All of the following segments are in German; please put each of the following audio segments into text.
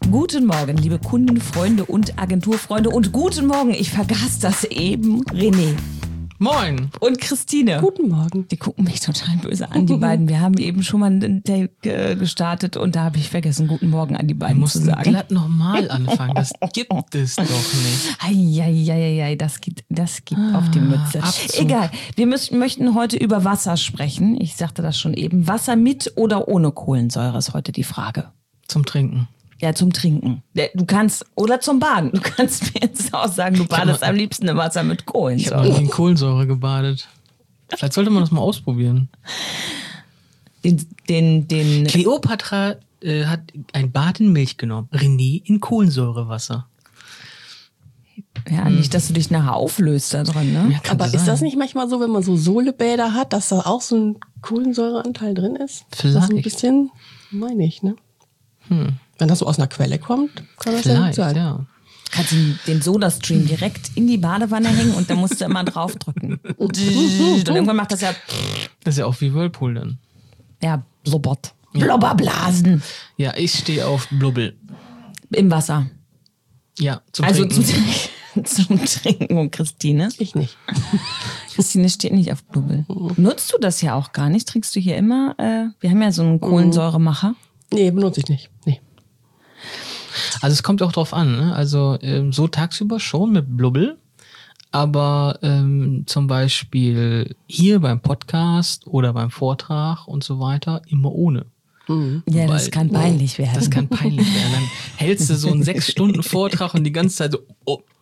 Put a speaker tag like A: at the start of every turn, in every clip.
A: Guten Morgen, liebe Kunden, Freunde und Agenturfreunde. Und guten Morgen, ich vergaß das eben, René.
B: Moin.
A: Und Christine.
C: Guten Morgen.
A: Die gucken mich total böse an, die beiden. Wir haben eben schon mal einen Take gestartet und da habe ich vergessen, guten Morgen an die beiden zu sagen.
B: Wir glatt nochmal anfangen, das gibt es doch nicht.
A: Eieieiei, das gibt auf die Mütze.
B: Abzug.
A: Egal, wir möchten heute über Wasser sprechen. Ich sagte das schon eben. Wasser mit oder ohne Kohlensäure ist heute die Frage.
B: Zum Trinken.
A: Ja, zum Trinken. Du kannst, oder zum Baden. Du kannst mir jetzt auch sagen, du badest am liebsten im Wasser mit
B: Ich habe
A: Kohlensäure.
B: noch nie in Kohlensäure gebadet. Vielleicht sollte man das mal ausprobieren.
A: Den
B: Kleopatra hat ein Bad in Milch genommen. René in Kohlensäurewasser.
A: ja, nicht, dass du dich nachher auflöst da drin, ne?
B: Ja, kann
C: Aber
B: sein.
C: ist das nicht manchmal so, wenn man so Sohlebäder hat, dass da auch so ein Kohlensäureanteil drin ist?
B: Vielleicht.
C: Das ist ein bisschen, meine ich, ne? Wenn das so aus einer Quelle kommt, kann das ja gut
B: Vielleicht,
C: sein.
B: ja.
A: Kannst du den Soda-Stream direkt in die Badewanne hängen und dann musst du immer draufdrücken. Und irgendwann macht das ja,
B: Das ist ja auch wie Whirlpool dann.
A: ja, blubbert. Blubberblasen
B: Ja, ich stehe auf Blubbel.
A: im Wasser.
B: Ja, zum
A: Also
B: Trinken.
A: zum Trinken. Und Christine?
C: Ich nicht.
A: Christine steht nicht auf Blubbel. Nutzt du das ja auch gar nicht? Trinkst du hier immer? Wir haben ja so einen Kohlensäuremacher.
C: Nee, benutze ich nicht. Nee.
B: Also es kommt auch drauf an, ne? Also so tagsüber schon mit Blubbel, aber zum Beispiel hier beim Podcast oder beim Vortrag und so weiter immer ohne.
A: Ja, das
B: Weil-
A: kann peinlich werden.
B: Das kann peinlich werden. Dann hältst du so einen 6-Stunden-Vortrag und die ganze Zeit so,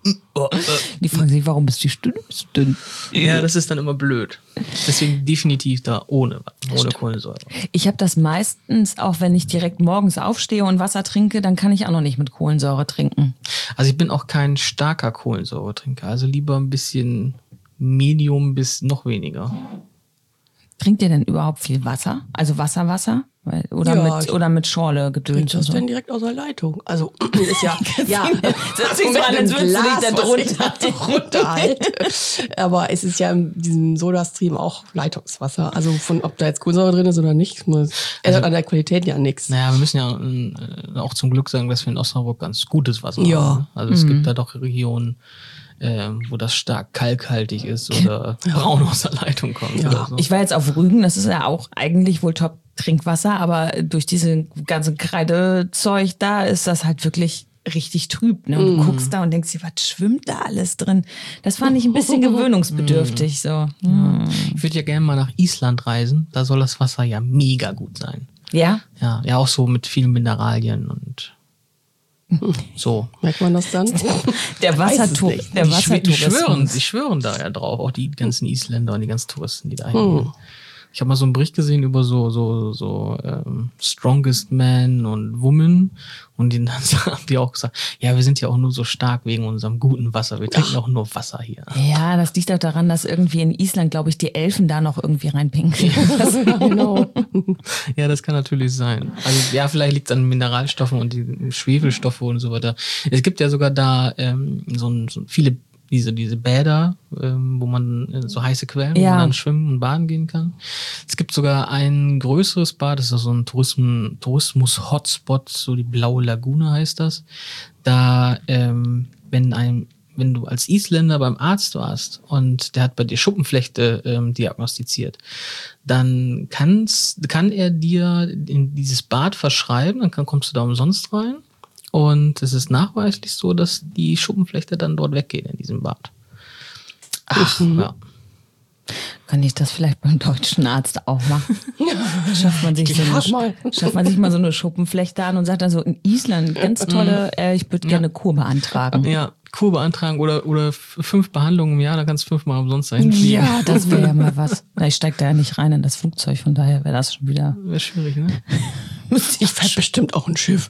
A: Die fragen sich, warum bist du dünn?
B: Ja, das ist dann immer blöd. Deswegen definitiv da ohne Kohlensäure.
A: Ich habe das meistens, auch wenn ich direkt morgens aufstehe und Wasser trinke, dann kann ich auch noch nicht mit Kohlensäure trinken.
B: Also ich bin auch kein starker Kohlensäuretrinker. Also lieber ein bisschen Medium bis noch weniger.
A: Trinkt ihr denn überhaupt viel Wasser? Also Wasser? Oder,
C: Ja,
A: oder mit Schorle gedönt und
C: Das
A: so?
C: denn direkt aus der Leitung. Also, ist ja, ja.
A: Das hört sich so an, als würdest du dich da
C: drunter halt. Aber es ist ja in diesem Sodastream auch Leitungswasser. Also von, ob da jetzt Kohlensäure drin ist oder nicht, ändert an der Qualität ja nichts.
B: Naja, wir müssen ja auch zum Glück sagen, dass wir in Osnabrück ganz gutes Wasser
C: Ja.
B: haben. Ne? Also es gibt da doch Regionen, wo das stark kalkhaltig ist oder braun aus der Leitung kommt.
C: Ja.
B: Oder so.
A: Ich war jetzt auf Rügen, das ist ja auch eigentlich wohl top Trinkwasser, aber durch diese ganze Kreidezeug da ist das halt wirklich richtig trüb. Ne? Und du guckst da und denkst dir, was schwimmt da alles drin? Das fand ich ein bisschen gewöhnungsbedürftig. So.
B: Ich würde ja gerne mal nach Island reisen. Da soll das Wasser ja mega gut sein.
A: Ja?
B: Ja, auch so mit vielen Mineralien und so.
C: Merkt man das dann?
A: Der Wassertour.
C: nicht.
A: Der
B: Die
A: Wassertourismus.
B: schwören da ja drauf, auch die ganzen Isländer und die ganzen Touristen, die da hingehen. Ich habe mal so einen Bericht gesehen über so Strongest Man und Woman und dann haben die auch gesagt, ja, wir sind ja auch nur so stark wegen unserem guten Wasser. Wir trinken auch nur Wasser hier.
A: Ja, das liegt auch daran, dass irgendwie in Island, glaube ich, die Elfen da noch irgendwie reinpinkeln.
C: Genau.
B: Ja, das kann natürlich sein. Also ja, vielleicht liegt es an Mineralstoffen und die Schwefelstoffe und so weiter. Es gibt ja sogar da so viele diese Bäder, wo man so heiße Quellen, wo man dann schwimmen und baden gehen kann. Es gibt sogar ein größeres Bad, das ist so ein Tourismus-Hotspot, so die Blaue Lagune heißt das. Da, wenn du als Isländer beim Arzt warst und der hat bei dir Schuppenflechte diagnostiziert, dann kann er dir in dieses Bad verschreiben, dann kommst du da umsonst rein. Und es ist nachweislich so, dass die Schuppenflechte dann dort weggehen in diesem Bad. Ach, ja.
A: Kann ich das vielleicht beim deutschen Arzt auch machen? Schafft man sich mal so eine Schuppenflechte an und sagt dann so, in Island, ganz tolle, ich würde gerne Kur beantragen.
B: Ja, Kur beantragen oder 5 Behandlungen im Jahr, da kannst du 5-mal umsonst dahin fliegen.
A: Ja, das wäre ja mal was. Na, ich steige da ja nicht rein in das Flugzeug, von daher wäre das schon wieder...
B: Wäre schwierig, ne?
C: Ich fährt bestimmt auch ein Schiff.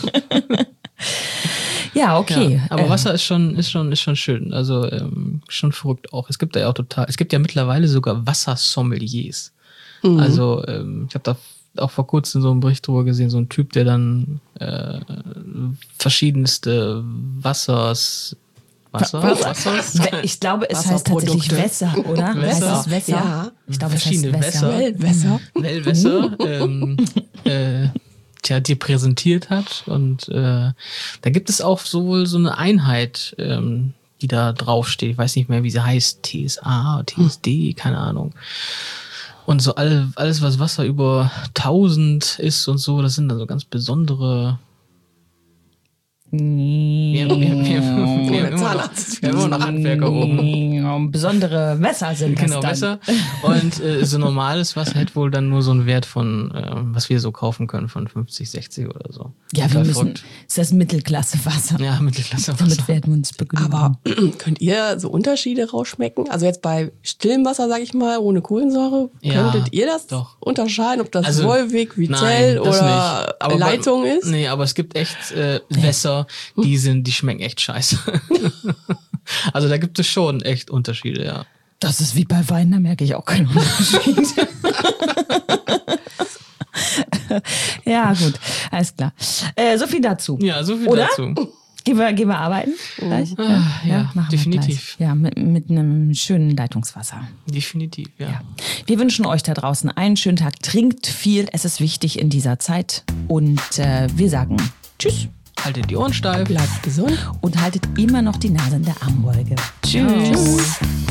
A: Ja, okay.
B: Ja, aber Wasser ist schon schön. Also schon verrückt auch. Es gibt ja mittlerweile sogar Wassersommeliers. Also ich habe da auch vor kurzem so einen Bericht drüber gesehen, so ein Typ, der dann verschiedenste Wassers.
A: Ich glaube, es heißt tatsächlich Wässer, oder?
B: Wässer?
A: Heißt es Wässer?
C: Ja.
A: Ich glaube, es
B: Verschiedene
A: heißt Wässer.
C: Wellwässer.
B: Wellwässer dir präsentiert hat. Und da gibt es auch sowohl so eine Einheit, die da draufsteht. Ich weiß nicht mehr, wie sie heißt. TSA, TSD, keine Ahnung. Und so alles, was Wasser über 1000 ist und so, das sind dann so ganz besondere... Wir haben immer noch Handwerker oben.
A: Besondere Messer sind das
B: genau,
A: dann.
B: Messer. Und so normales Wasser hätte wohl dann nur so einen Wert von, was wir so kaufen können, von 50, 60 oder so.
A: Ja, wir müssen, ist das Mittelklasse-Wasser.
B: Ja, Mittelklasse-Wasser.
A: Damit werden wir uns begnügen.
C: Aber könnt ihr so Unterschiede rausschmecken? Also jetzt bei stillem Wasser, sag ich mal, ohne Kohlensäure, könntet ihr das unterscheiden, ob das Wolwig, Vitell oder Leitung ist?
B: Nee, aber es gibt echt Wässer, die schmecken echt scheiße. Also da gibt es schon echt Unterschiede, ja.
A: Das ist wie bei Wein, da merke ich auch keinen Unterschied. Ja, gut, alles klar. So viel dazu.
B: Ja, so viel
A: Oder?
B: dazu.
A: Gehen wir arbeiten gleich?
B: Ja,
A: machen
B: definitiv.
A: Wir gleich. Ja, mit einem schönen Leitungswasser.
B: Definitiv, ja.
A: Wir wünschen euch da draußen einen schönen Tag. Trinkt viel, es ist wichtig in dieser Zeit. Und wir sagen Tschüss.
B: Haltet die Ohren steif.
C: Bleibt gesund.
A: Und haltet immer noch die Nase in der Armbeuge. Tschüss.
B: Ciao.